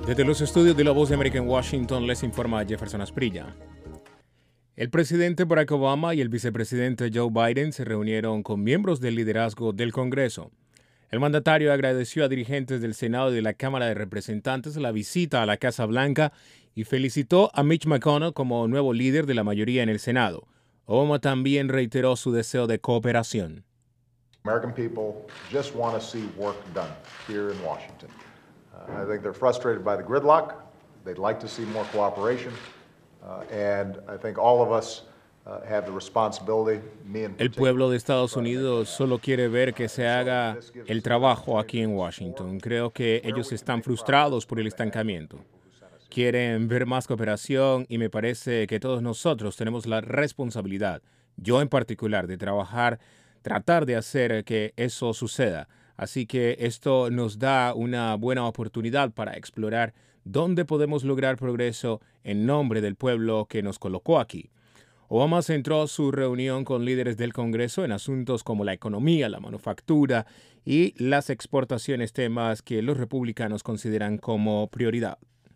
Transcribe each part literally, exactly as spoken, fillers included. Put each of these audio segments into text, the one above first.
Desde los estudios de La Voz de América en Washington les informa Jefferson Asprilla. El presidente Barack Obama y el vicepresidente Joe Biden se reunieron con miembros del liderazgo del Congreso. El mandatario agradeció a dirigentes del Senado y de la Cámara de Representantes la visita a la Casa Blanca y felicitó a Mitch McConnell como nuevo líder de la mayoría en el Senado. Obama también reiteró su deseo de cooperación. American people just want to see work done here in Washington. Uh, I think they're frustrated by the gridlock. They'd like to see more cooperation. Uh, and I think all of us uh, have the responsibility, me in particular. El pueblo de Estados Unidos solo quiere ver que se haga el trabajo aquí en Washington. Creo que ellos están frustrados por el estancamiento. Quieren ver más cooperación y me parece que todos nosotros tenemos la responsabilidad, yo en particular, de trabajar, tratar de hacer que eso suceda. Así que esto nos da una buena oportunidad para explorar dónde podemos lograr progreso en nombre del pueblo que nos colocó aquí. Obama centró su reunión con líderes del Congreso en asuntos como la economía, la manufactura y las exportaciones, temas que los republicanos consideran como prioridad.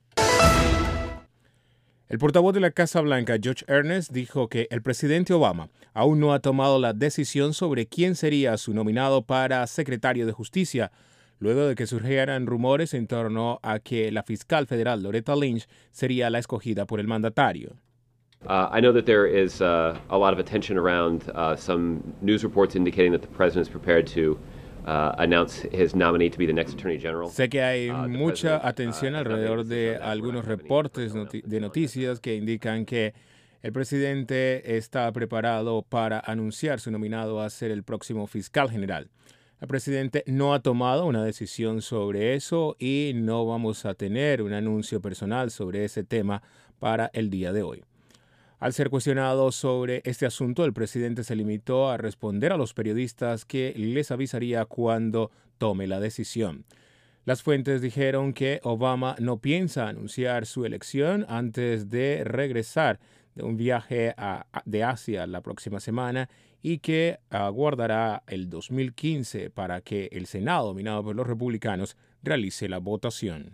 El portavoz de la Casa Blanca, Josh Earnest, dijo que el presidente Obama aún no ha tomado la decisión sobre quién sería su nominado para secretario de Justicia, luego de que surgieran rumores en torno a que la fiscal federal Loretta Lynch sería la escogida por el mandatario. Uh, I know that there is uh, a lot of attention around uh, some news reports indicating that the president is prepared to Uh, announce his nominee to be the next Attorney General. Sé que hay uh, mucha atención uh, alrededor de algunos reportes noti- de noticias que indican que el presidente está preparado para anunciar su nominado a ser el próximo fiscal general. El presidente no ha tomado una decisión sobre eso y no vamos a tener un anuncio personal sobre ese tema para el día de hoy. Al ser cuestionado sobre este asunto, el presidente se limitó a responder a los periodistas que les avisaría cuando tome la decisión. Las fuentes dijeron que Obama no piensa anunciar su elección antes de regresar de un viaje a, de Asia la próxima semana y que aguardará el dos mil quince para que el Senado, dominado por los republicanos, realice la votación.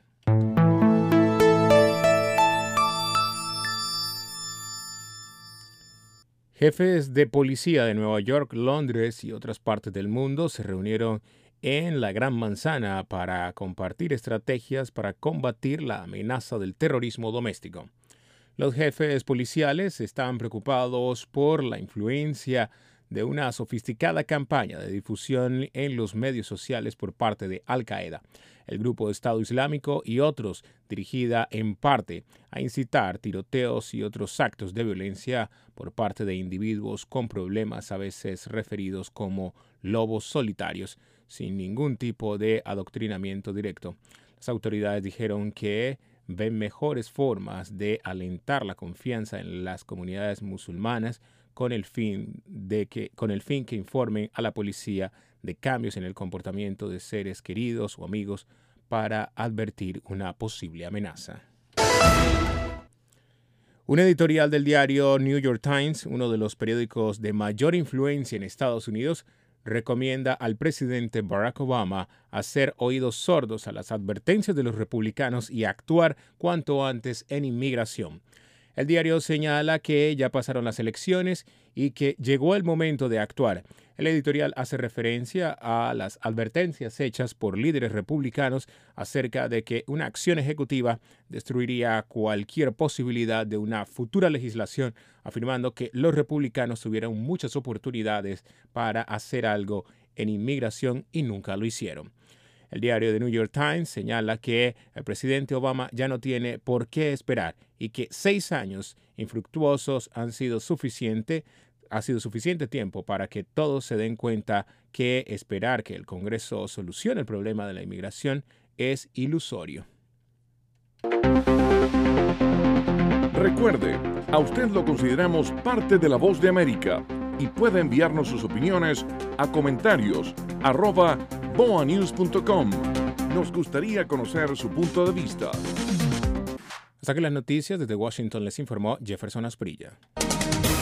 Jefes de policía de Nueva York, Londres y otras partes del mundo se reunieron en la Gran Manzana para compartir estrategias para combatir la amenaza del terrorismo doméstico. Los jefes policiales están preocupados por la influencia de una sofisticada campaña de difusión en los medios sociales por parte de Al-Qaeda, el grupo de Estado Islámico y otros, dirigida en parte a incitar tiroteos y otros actos de violencia por parte de individuos con problemas a veces referidos como lobos solitarios, sin ningún tipo de adoctrinamiento directo. Las autoridades dijeron que ven mejores formas de alentar la confianza en las comunidades musulmanas con el fin de que, con el fin que informen a la policía de cambios en el comportamiento de seres queridos o amigos para advertir una posible amenaza. Un editorial del diario New York Times, uno de los periódicos de mayor influencia en Estados Unidos, recomienda al presidente Barack Obama hacer oídos sordos a las advertencias de los republicanos y actuar cuanto antes en inmigración. El diario señala que ya pasaron las elecciones y que llegó el momento de actuar. El editorial hace referencia a las advertencias hechas por líderes republicanos acerca de que una acción ejecutiva destruiría cualquier posibilidad de una futura legislación, afirmando que los republicanos tuvieron muchas oportunidades para hacer algo en inmigración y nunca lo hicieron. El diario The New York Times señala que el presidente Obama ya no tiene por qué esperar y que seis años infructuosos han sido suficiente, ha sido suficiente tiempo para que todos se den cuenta que esperar que el Congreso solucione el problema de la inmigración es ilusorio. Recuerde, a usted lo consideramos parte de La Voz de América y puede enviarnos sus opiniones a comentarios arroba boa news punto com. Nos gustaría conocer su punto de vista. Hasta aquí las noticias. Desde Washington les informó Jefferson Asprilla.